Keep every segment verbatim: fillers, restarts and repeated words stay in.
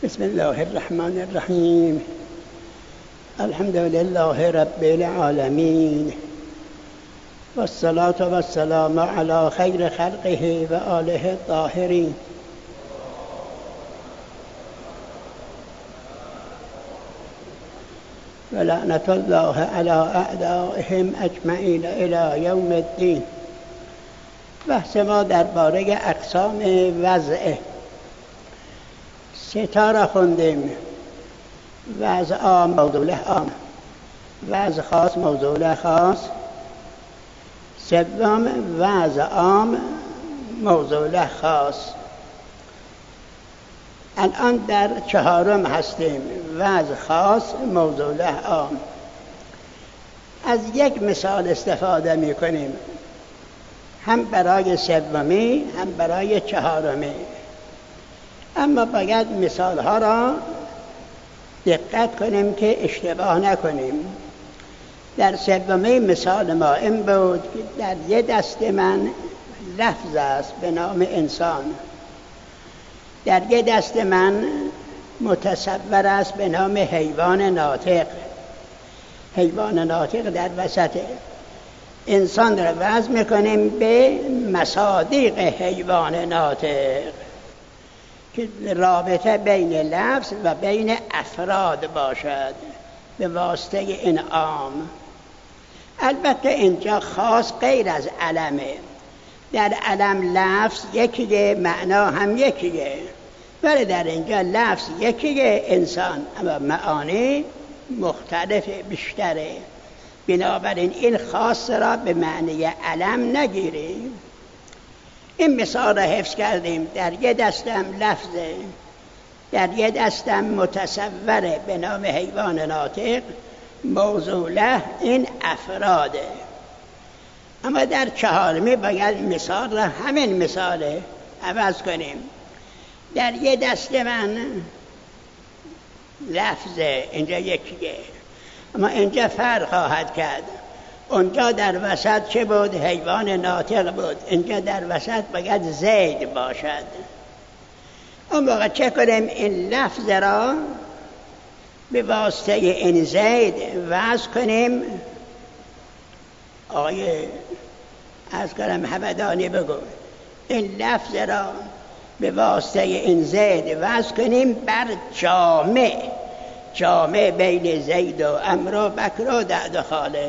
بسم الله الرحمن الرحیم. الحمد لله رب العالمین و الصلاة و السلام علی خیر خلقه و آله الطاهرین. و لعنت الله علی اعدائهم اجمعین الی یوم الدین. بحث ما درباره اقسام وضع. سه تا را خوندیم: وضع عام، موضوع عام، وضع خاص، موضوع خاص. سوم وضع عام، موضوع خاص. الان در چهارم هستیم: وضع خاص، موضوع عام. از یک مثال استفاده می کنیم، هم برای سومی هم برای چهارمی، اما باید مثال ها را دقت کنیم که اشتباه نکنیم. در سومی مثال ما این بود که در یه دست من لفظ است به نام انسان، در یه دست من متصور است به نام حیوان ناطق. حیوان ناطق در وسطه. انسان را وضع میکنیم به مصادیق حیوان ناطق که رابطه بین لفظ و بین افراد باشد به واسطه این عام. البته اینجا خاص غیر از علمه. در علم لفظ یکیه، معنا هم یکیه، ولی در اینجا لفظ یکیه انسان، اما معانی مختلف بیشتره. بنابراین این خاص را به معنی علم نگیریم. این مثال را حفظ کردیم: در یه دستم لفظه، در یه دستم متصوره به نام حیوان ناطق، موضوع له این افراده. اما در چهارمی باید مثال را همین مثاله عوض کنیم. در یه دست من لفظه، اینجا یکیه، اما اینجا فرق خواهد کرد. اونجا در وسط چه بود؟ حیوان ناطق بود. اینجا در وسط باید زید باشد. اون موقع چه کنیم؟ این لفظ را به واسطه این زید وضع کنیم. آیه از کلم همدانی بگو. این لفظ را به واسطه این زید وضع کنیم بر جامع. جامع بین زید و عمرو و بکر و دعد و خالد.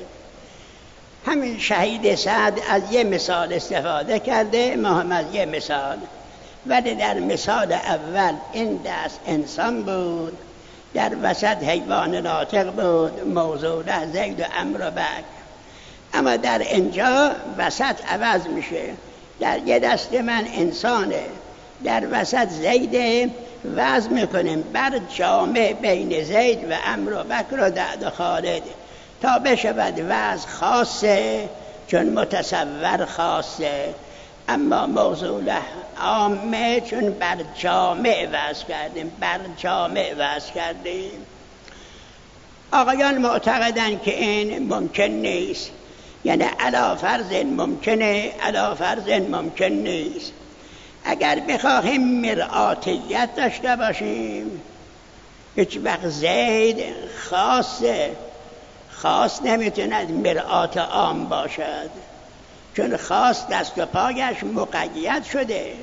همین شهید سعد از یه مثال استفاده کرده، ما هم از یه مثال. ولی در مثال اول این دست انسان بود، در وسط حیوان ناطق بود، موضوع زید و عمرو و بکر. اما در اینجا وسط عوض میشه. در یه دست من انسانه، در وسط زیده، وضع میکنیم بر جامع بین زید و عمرو و بکر و دعد و خالد تا بشود وضع خاصه، چون متصور خاصه. اما موضوع عامه، چون بر جامع وضع کردیم، بر جامع وضع کردیم. آقایان معتقدن که این ممکن نیست، یعنی علی فرض ممکنه، علی فرض ممکن نیست. اگر بخواهیم مرآتیت داشته باشیم، هیچ وقت زید خاصه، خاص نمیتوند مرآت عام باشد، چون خاص دست و پایش مقید شده.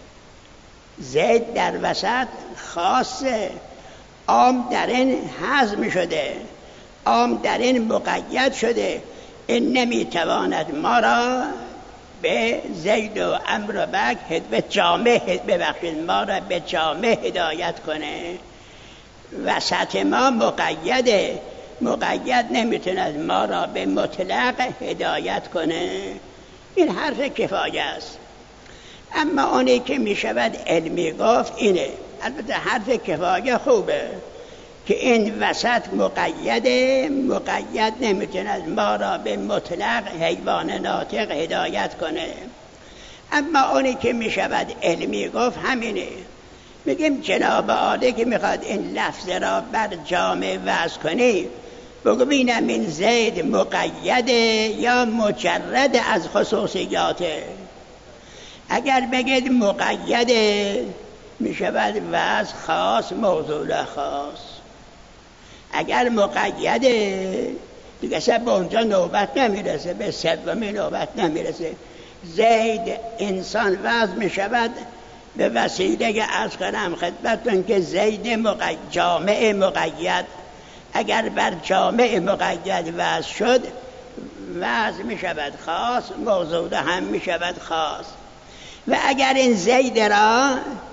زید در وسط خاصه، عام در این حزم شده، عام در این مقید شده. این نمیتواند ما را به زید و عمرو و بکر به جامع ببخشید ما را به جامع هدایت کنه. وسط ما مقیده، مقید نمیتوند ما را به مطلق هدایت کنه. این حرف کفایه است. اما اونی که میشود علمی گفت اینه، البته حرف کفایه خوبه، که این وسط مقیده، مقید نمیتوند ما را به مطلق حیوان ناطق هدایت کنه. اما اونی که میشود علمی گفت همینه. میگیم جناب عالی که میخواد این لفظ را بر جامع وضع کنی، بگو بینم این زید مقیده یا مجرد از خصوصیاته. اگر بگید مقیده می شود وضع خاص موضوع خاص. اگر مقیده دیگه سب به اونجا نوبت نمیرسه، به سومی نوبت نمیرسه. زید انسان وضع می شود به وسیله عرض کنم خدمتتون که زید مقید، جامع مقید. اگر بر جامع مقید وضع شد وضع می شود خاص، موضوع هم می شود خاص. و اگر این زید را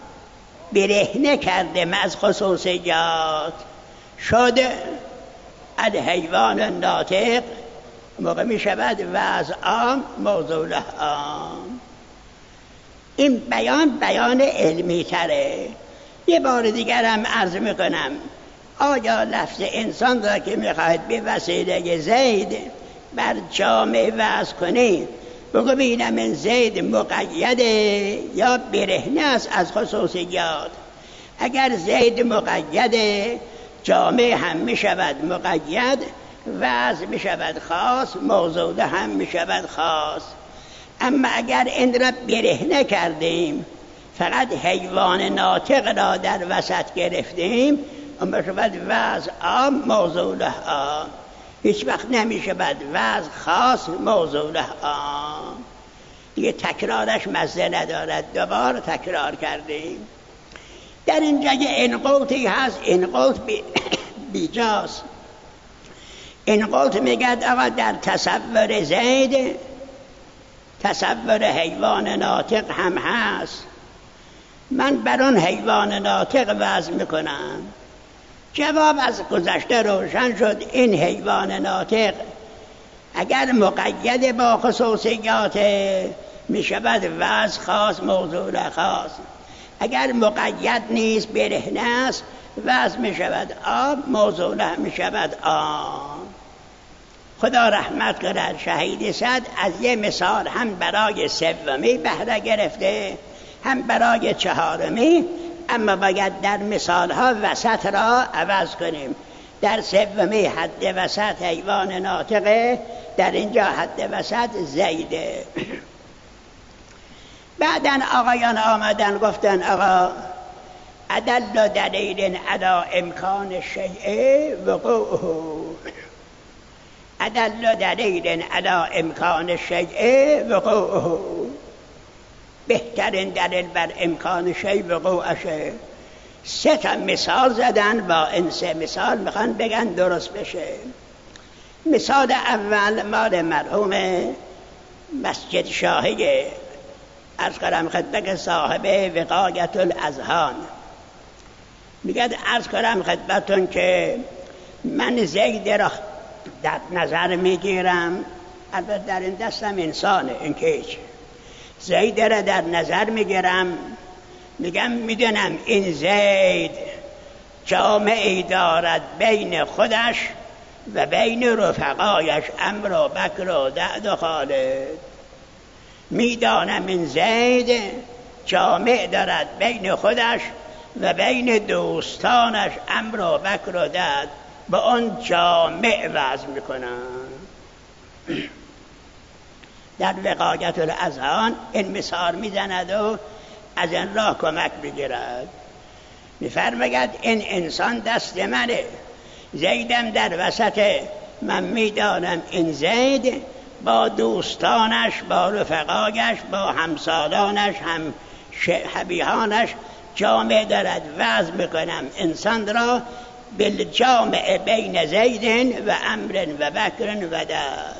برهنه کرده از خصوصیات شد الحیوان ناطق، موقع می شود وضع عام موضوع عام. این بیان بیان علمی تره. یه بار دیگر هم عرض می کنم آیا لفظ انسان را که می خواهد به وسیله زید بر جامع وضع کنی بگو بینم این زید مقیده یا برهنه است از خصوصیات. اگر زید مقیده جامع هم می شود مقید، وضع می شود خاص، موضوع هم می شود خاص. اما اگر این را برهنه کردیم فقط حیوان ناطق را در وسط گرفتیم اما شود وضع عام موضوع عام. هیچ وقت نمی شود وضع خاص موضوع عام. دیگه تکرارش مزه ندارد، دوباره تکرار کردیم. در اینجا یه انقوطی هست، انقوط بی بیجاست. انقوط میگد آقا در تصور زید تصور حیوان ناطق هم هست. من بر اون حیوان ناطق وضع میکنم. جواب از گذشته روشن شد. این حیوان ناطق اگر مقید با خصوصیات می شود وضع خاص موضوع خاص. اگر مقید نیست برهنه است وضع می شود آب، موضوع می شود آب. خدا رحمت کند شهید صد از یه مثال هم برای سومی بهره گرفته هم برای چهارمی، اما باید در مثال ها وسط را عوض کنیم. در سومی حد وسط حیوان ناطقه، در اینجا حد وسط زیده. بعدن آقایان آمدن گفتن آقا ادل دلیل علی امکان شیء وقوعه، ادل دلیل علی امکان شیء وقوعه، بهترین دلیل بر امکان شیء وقوعشه. سه تا مثال زدن، با این سه مثال میخوان بگن درست بشه. مثال اول مال مرحوم مسجد شاهی از کنم خدمت صاحب وقایت الاذهان. میگه عرض کنم خدمتون که من زید را در نظر میگیرم، البته در این دستم انسانه، این که هیچ زید را در نظر میگیرم، میگم میدونم این زید جامعی دارد بین خودش و بین رفقایش امر و بکر و دعد و خالد. میدانم این زید جامع دارد بین خودش و بین دوستانش امر و بکر و دعد، با اون جامع وضع میکنن. در وقایت الاذهان این مثال میزند و از این راه کمک بگیرد. میفرماید این انسان دست منه، زیدم در وسط. من میدانم این زید با دوستانش، با رفقایش، با همسالانش، هم حبیهانش جامع دارد وضع میکنم انسان را بالجامع بین زید و امر و بکر و داد.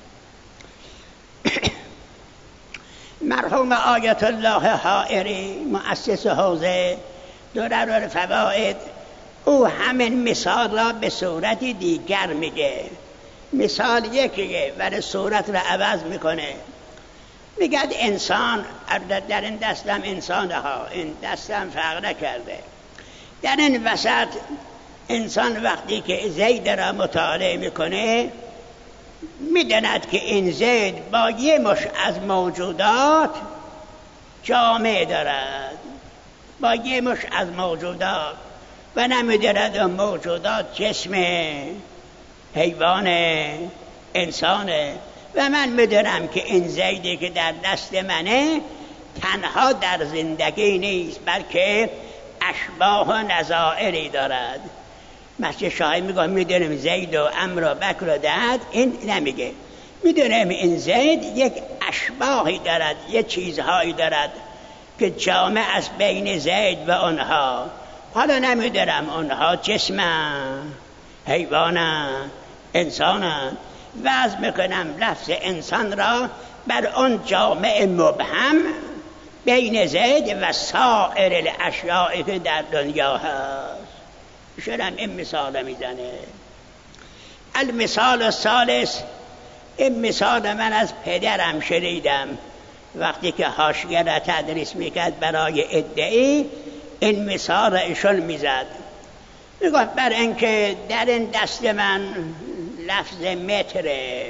مرحوم آیت الله حائری مؤسس حوزه درر الفوائد او همین مثال را به صورت دیگر میگه. مثال یکیه ولی صورت را عوض میکنه. میگه انسان در این دستم انسان ها، این دستم فرق نکرده. در این وسط انسان وقتی که زید را مطالعه میکنه میداند که این زید با یه مش از موجودات جامع دارد، با یه مش از موجودات، و نمیداند اون موجودات جسم حیوان انسانه. و من میدونم که این زیدی که در دست منه تنها در زندگی نیست بلکه اشباح و نظائری دارد. مسجد شاهی میگه میدونیم زید و عمرو و بکر و دد، این نمیگه میدونیم این زید یک اشباحی دارد، یک چیزهایی دارد که جامع از بین زید و اونها. حالا نمیدونم اونها جسمن، حیوانن، انسانن. وضع میکنم لفظ انسان را بر اون جامع مبهم بین زید و سایر الاشیاء که در دنیا هست. شدم این مثال میزنه. المثال الثالث، این مثال من از پدرم شنیدم وقتی که حاشیه را تدریس میکرد برای ادعی، این مثال را ایشون میزد. میگفت بر اینکه در این دست من لفظ متره،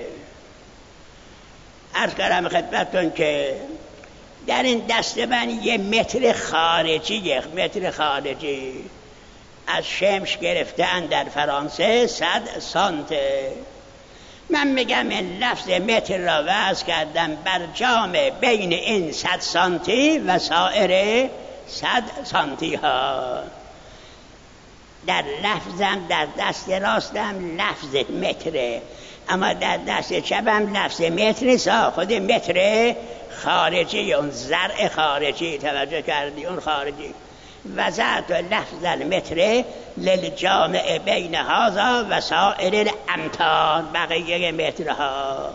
عرض کردم خدمتتون که در این دست من یه متر خارجی، یک متر خارجی از شمش گرفتن در فرانسه صد سانته. من میگم این لفظ متر را وضع کردم بر جامع بین این صد سانتی و سایر صد سانتی ها. در لفظم در دست راستم لفظ متره، اما در دست چپم لفظ متر نیست، خود متر خارجی، اون زرع خارجی. توجه کردی؟ اون خارجی. وضعت لفظ المتر للجامع بین هذا و سائر الامتار، بقیه مترها.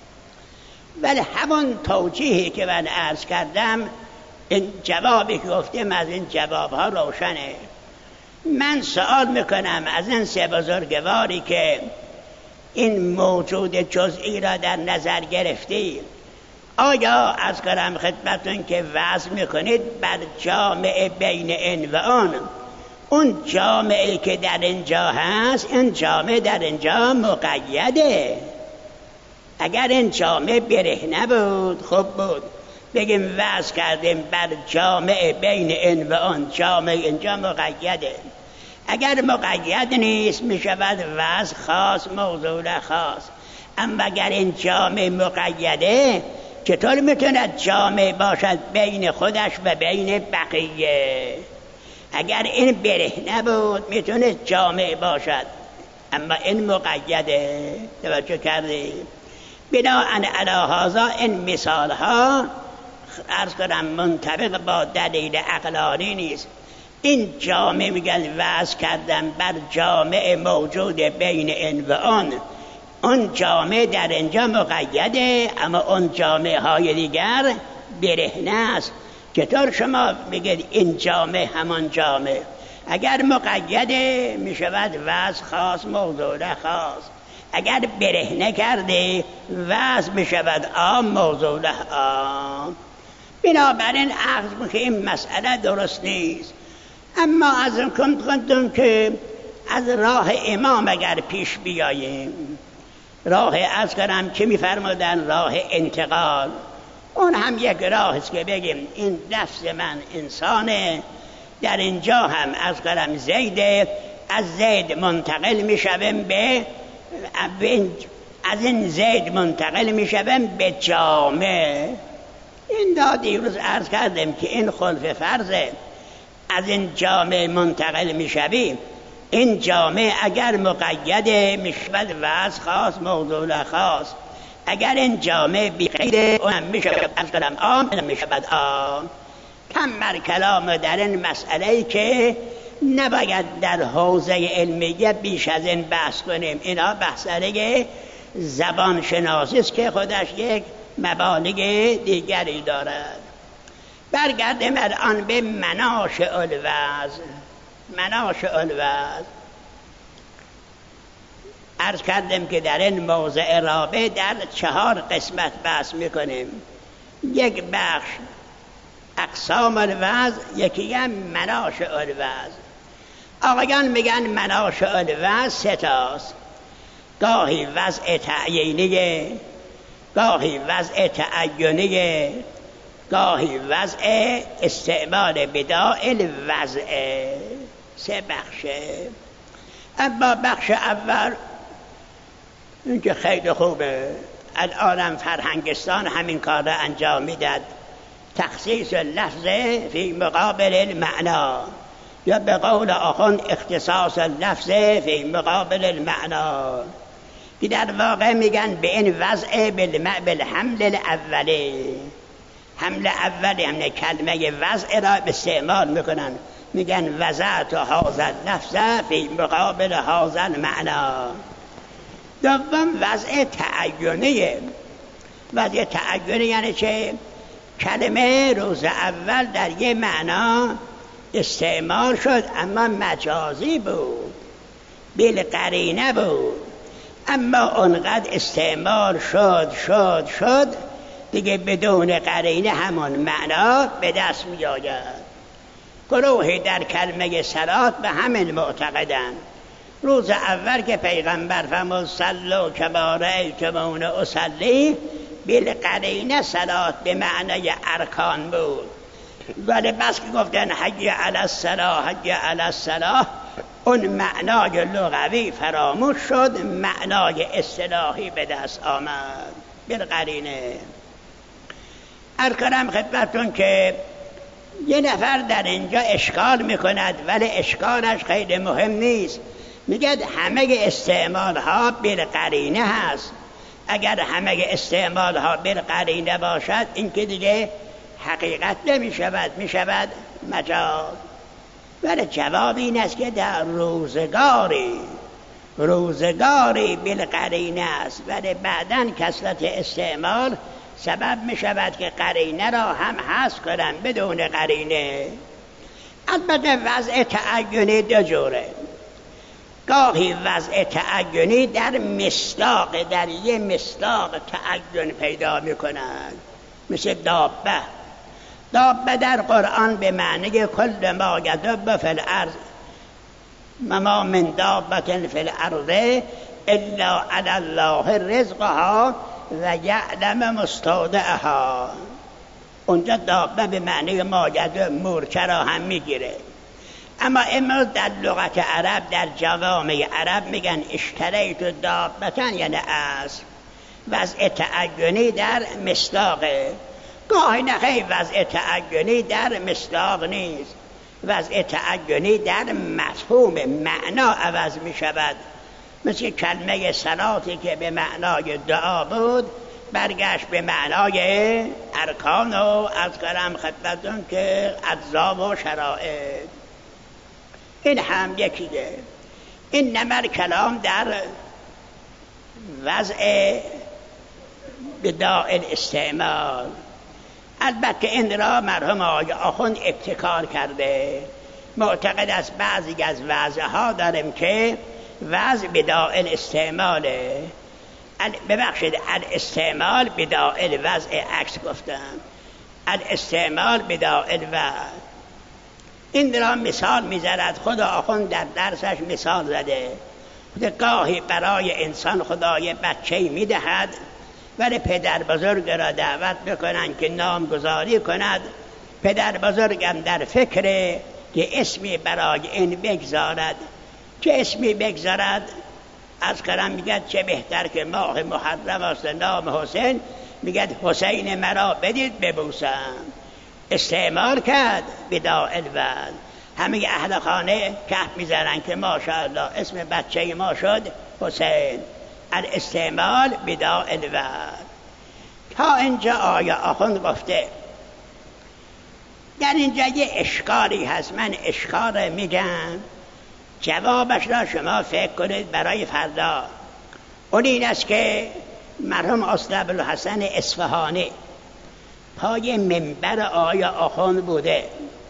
ولی همون توجیهی که من عرض کردم، این جوابی که گفتم از این جوابها روشنه. من سوال میکنم از این سه بزرگواری که این موجود جزئی را در نظر گرفتی، آیا از کنم خدمتون که وضع میکنید بر جامعه بین این و آن، اون جامعه که در اینجا هست، این جامعه در اینجا مقیده. اگر این جامعه برهنه بود خوب بود، بگیم وضع کردیم بر جامعه بین این و آن، جامعه اینجا مقیده. اگر مقید نیست میشود وضع خاص، موضوع خاص. اما اگر این جامعه مقیده، چطور میتوند جامع باشد بین خودش و بین بقیه؟ اگر این برهنه بود میتونه جامع باشد، اما این مقیده. توجه کردی؟ بناهن علی هذا این مثال ها عرض کنم منطبق با دلیل عقلانی نیست. این جامع میگن وضع کردن بر جامع موجود بین این و آن، اون جامع در اینجا مقیده، اما اون جامع های دیگر برهنه است. چطور شما بگید این جامع همان جامع؟ اگر مقیده میشود وضع خاص، موضوع خاص. اگر برهنه کرده وضع میشود عام، موضوع عام. بنابراین عقل که این مسئله درست نیست. اما از این کنتون که از راه امام اگر پیش بیاییم، راه از کنم که میفرمودن راه انتقال، اون هم یک راه است که بگیم این نفس من انسانه، در اینجا هم از کنم زیده، از زید منتقل میشویم به از این زید منتقل میشویم به جامع. این دا دیروز عرض کردم که این خلف فرضه. از این جامع منتقل میشویم، این جامع اگر مقیده میشود وضع خاص، موضوع خاص. اگر این جامع بیقیده اونم میشود از کلام عام، اونم میشود عام. کمر کلام در این مسئله که نباید در حوزه علمیه بیش از این بحث کنیم. اینا بحثه زبان شناسی است که خودش یک مبانی دیگری دارد. برگردیم الان به مناشئ الوضع. مناشئ الوضع عرض کردم که در این موضع رابع در چهار قسمت بحث میکنیم. یک بخش اقسام الوضع، یکی هم مناشئ الوضع. آقایان میگن مناشئ الوضع سه تاست. گاهی وضع تعیینیه، گاهی وضع تعینیه، گاهی وضع استعمال بداع الوضع. سه بخشه. اما بخش اول این که خیلی خوبه، الانم فرهنگستان همین کار را انجام میداد تخصیص اللفظ فی مقابل المعنا، یا به قول آخوند اختصاص اللفظ فی مقابل المعنا، که در واقع میگن به این وضع بالحمل الاولی، حمل اولی همه کلمه وضع را استعمال میکنن، میگن وضعت هذا اللفظ فی مقابل هذا المعنا. دوم وضع تعینیه. وضع تعینی یعنی چه؟ کلمه روز اول در یه معنا استعمال شد اما مجازی بود، بالقرینه بود، اما اونقدر استعمال شد شد شد دیگه بدون قرینه همون معنا به دست می آید. گروهی در کلمه صلات به همین معتقدن. روز اول که پیغمبر فرمود صلوا کما رأیتمونی اصلی، بالقرینه صلات به معنای ارکان بود، ولی بس که گفتن حی علی الصلاة حی علی الصلاة، اون معنای لغوی فراموش شد، معنای اصطلاحی به دست آمد بالقرینه. عرض کنم خدمتتون که یه نفر در اینجا اشکال میکند، ولی اشکالش خیلی مهم نیست. میگه همه استعمال ها بالقرینه هست. اگر همه استعمال ها بالقرینه باشد این که دیگه حقیقت نمی شود، می شود مجاز. ولی جواب این است که در روزگاری روزگاری بالقرینه است، ولی بعداً کثرت استعمال سبب می شود که قرینه را هم حذف کنن بدون قرینه. البته وضع تعینی دو جوره. گاهی وضع تعینی در مصداق، در یه مصداق تعین پیدا می کنند، مثل دابه. دابه در قرآن به معنی کل ما یدب فی الارض ما من دابة فی الارض الا علی الله رزقها و یعلم مستودعها. اونجا دابه به معنی ما یدب مورچه را هم میگیره. اما امروز در لغت عرب، در جوامع عرب میگن اشتریت دابتن، یعنی اسب. وضع تعینی در مصداقه. گاهی نخیر وضع تعینی در مصداق نیست، وضع تعینی در مفهوم معنا عوض می شود. مثل کلمه صلاتی که به معنای دعا بود برگشت به معنای ارکان و از کرم خدمتون که اجزا و شرائط. این هم یکیه. این نمر کلام در وضع بداء الاستعمال. البته این را مرحوم آقای آخوند ابتکار کرده. معتقد است بعضی از وضعها داریم که وضع بداء الاستعماله. ببخشید الاستعمال بداء الوضع، عکس گفتم، الاستعمال بداء الوضع. این را مثال می‌زند. خدا آخوند در درسش مثال زده. گاهی برای انسان خدای بچه‌ای می‌دهد، ولی پدر بزرگ را دعوت بکنن که نامگذاری کند. پدر بزرگم در فکر که اسمی برای این بگذارد. چه اسمی بگذارد؟ از کرم میگد چه بهتر که ماه محرم است نام حسین، میگد حسین مرا بدید ببوسم. استعمال کرد بداء الوضع. همه اهل خانه کف میزنن که ماشاءالله اسم بچه ما شد حسین. الاستعمال بداء الوضع. تا اینجا آیا آخوند گفته. در اینجا یه اشکالی هست، من اشکال میگم، جوابش را شما فکر کنید برای فردا. اون این است که مرحوم استاد ابوالحسن اصفهانی پای منبر آیا آخوند بوده،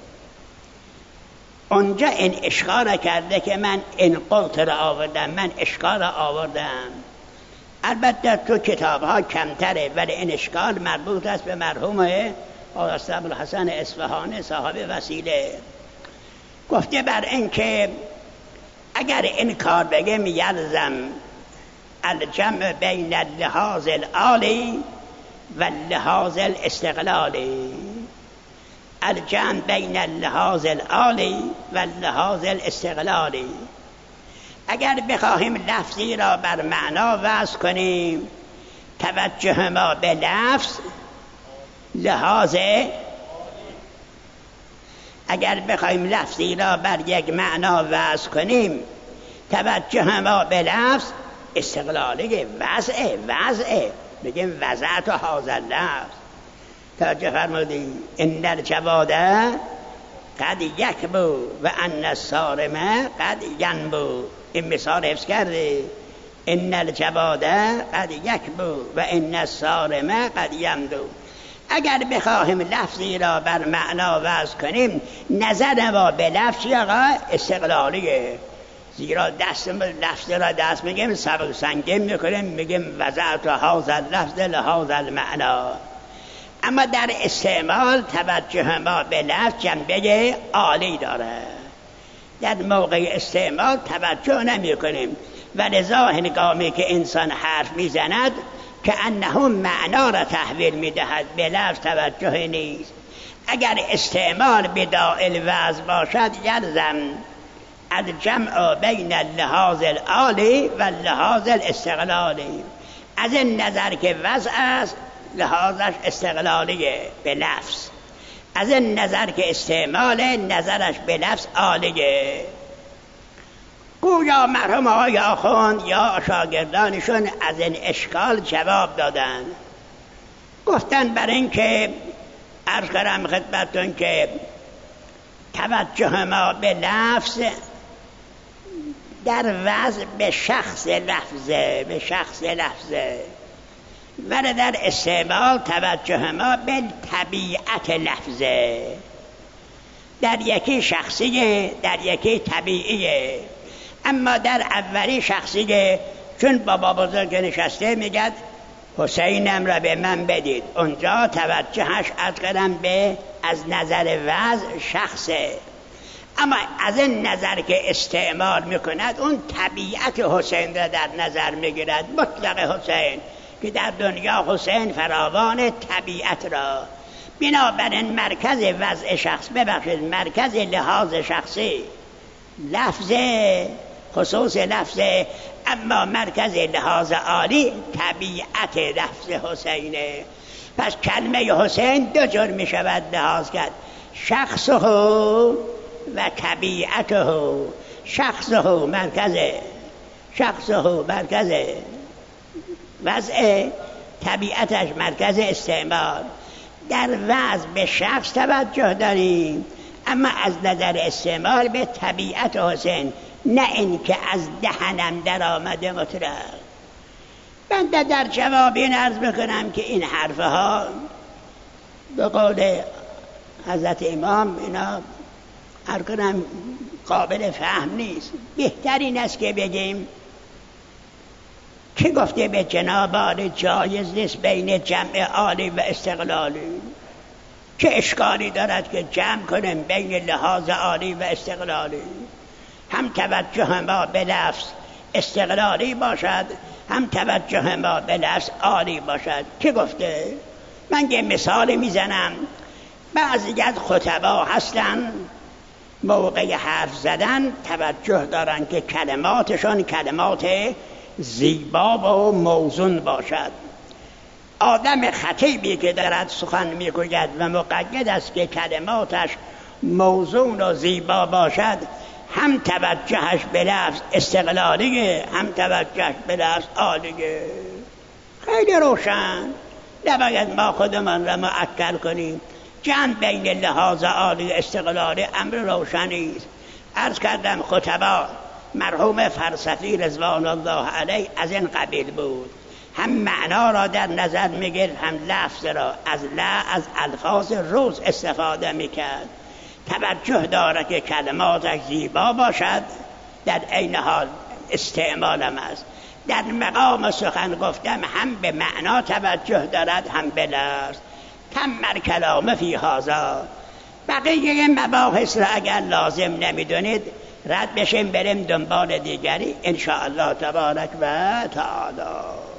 اونجا این اشکال کرده که من این قلت را آوردم، من اشکال را آوردم. البته تو کتاب ها کمتره، ولی این اشکال مربوط است به مرحوم استاد ابوالحسن اصفهانی صاحب وسیله. گفته بر این که اگر این کار بگم یلزم الجمع بین اللحاظ العالی و اللحاظ الاستقلالی. الجمع بین اللحاظ العالی و اللحاظ الاستقلالی. اگر بخواهیم لفظی را بر معنا وضع کنیم، توجه ما به لفظ لحاظ اگر بخوایم لفظی را بر یک معنا وضع کنیم، توجه ما به لفظ استقلالی وضعه وضعه بگیم وضعت و هذا اللفظ. توجه فرمودی ان الجواده قد یکبو و ان الصارمه قد ینبو. این مثال حفظ کرده. ان الجواده قد یکبو و ان الصارمه قد ینبو. اگر بخواهیم لفظی را بر معنا وضع کنیم، نظر ما به لفظ آقا استقلالیه، زیرا دست لفظ را دست میگیم سبک سنگین میکنیم، میگیم وضعت هذا اللفظ لهذا المعنا. اما در استعمال توجه ما به لفظ جنبه عالی داره، در موقع استعمال توجه نمی کنیم و لذا هنگامی که انسان حرف میزند که انه معنا را تحویل میدهد، به لفظ توجه نیست. اگر استعمال بداعل وضع باشد یلزم الجمع بین اللحاظ العالی و اللحاظ الاستقلالی. از این نظر که وضع است لحاظش استقلالیه به لفظ، از این نظر که استعمال نظرش به لفظ عالیه. گویا مرحوم آقای آخوند یا شاگردانشون از این اشکال جواب دادن، گفتن بر این که عرض کردم خدمتتون که توجه ما به لفظ در وضع به شخص لفظه به شخص لفظه و در استعمال توجه ما به طبیعت لفظه، در یکی شخصیه در یکی طبیعیه. اما در اولی شخصیه، چون بابا بزرگ نشسته میگد حسینم را به من بدید، اونجا توجهش از قدم به از نظر وضع شخصه. اما از این نظر که استعمال میکند اون طبیعت حسین را در نظر میگیرد، مطلق حسین که در دنیا حسین فراوان طبیعت را. بنابراین مرکز وضع شخص ببخشید مرکز لحاظ شخصی لفظه، خصوص لفظه، اما مرکز لحاظ عالی طبیعت لفظ حسینه. پس کلمه حسین دو جور می شود لحاظ کرد، شخصه و طبیعته. شخصه مرکز شخصه مرکز وضع، طبیعتش مرکز استعمال. در وضع به شخص توجه داریم، اما از نظر استعمال به طبیعت حسین، نه این که از دهنم در آمده مطلق. من در جواب این عرض بکنم که این حرفها به قول حضرت امام اینا هر کنم قابل فهم نیست. بهترین است که بگیم که گفته به جناب عالی جایز نیست بین جمع عالی و استقلالی. چه اشکالی دارد که جمع کنیم بین لحاظ عالی و استقلالی؟ هم توجه ما به لفظ استقلالی باشد، هم توجه ما به لفظ عالی باشد. که گفته؟ من یه مثال میزنم. بعضی از خطبا هستن موقع حرف زدن توجه دارن که کلماتشون کلمات زیبا و موزون باشد. آدم خطیبی که دارد سخن میگوید و مقید است که کلماتش موزون و زیبا باشد، هم توجهش به لفظ استقلالیه، هم توجهش به لفظ عالیه. خیلی روشن، نباید ما خودمان را معکل کنیم. جمع بین لحاظ عالی استقلالی امر روشنی است. عرض کردم خطبا مرحوم فلسفی رضوان الله علیه از این قبیل بود، هم معنا را در نظر میگرد، هم لفظ را از لا از الفاظ روز استفاده میکرد. توجه داره که کلماتش زیبا باشد، در عین حال استعمالم است. در مقام سخن گفتم هم به معنا توجه دارد، هم به لفظ. تم کلام فی هذا. بقیه مباحث را اگر لازم نمیدونید رد بشیم بریم دنبال دیگری ان شاء الله تبارک و تعالی.